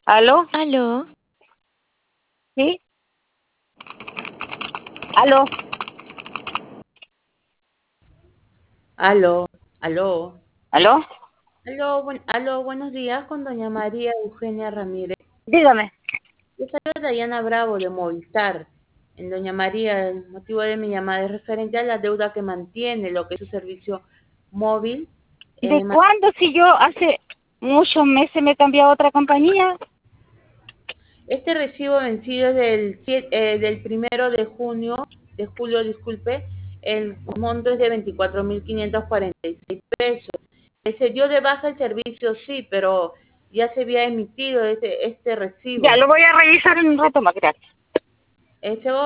¿Aló? Aló, ¿Sí? ¿Aló? Aló, aló, ¿Aló? aló, buenos días con doña María Eugenia Ramírez. Dígame. Yo soy Dayana Bravo de Movistar. Doña María, el motivo de mi llamada es referente a la deuda que mantiene lo que es su servicio móvil. ¿De Ma- cuándo si yo hace muchos meses me he cambiado a otra compañía? Este recibo vencido es del 1 de julio, disculpe, el monto es de 24.546 pesos. Se dio de baja el servicio, sí, pero ya se había emitido este Ya, recibo. lo voy a revisar en un rato más, gracias. Ese